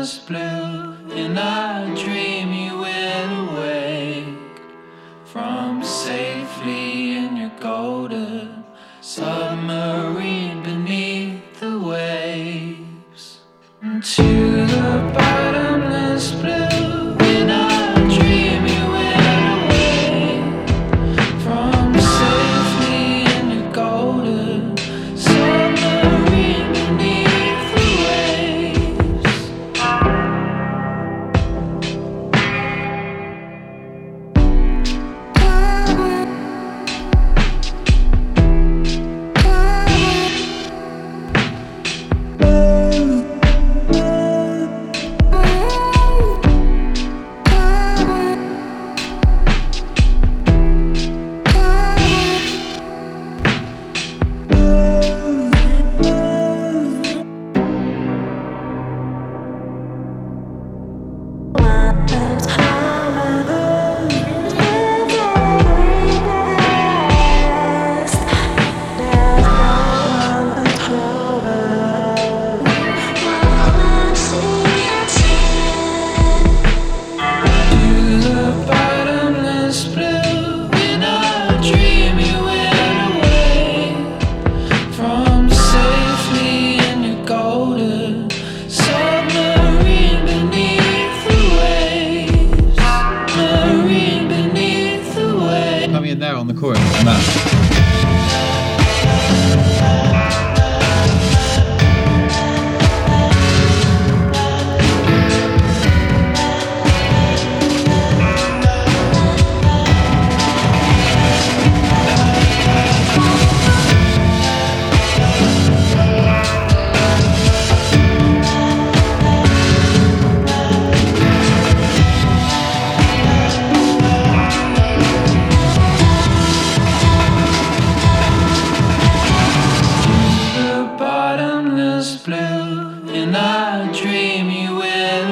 bottomless blue, and I dream you will awake from safely in your golden submarine beneath the waves. To the bottomless blue, and I dream you will awake from safely in your golden submarine beneath the waves. Coming in there on the chorus, Matt. Blue, and I dream you will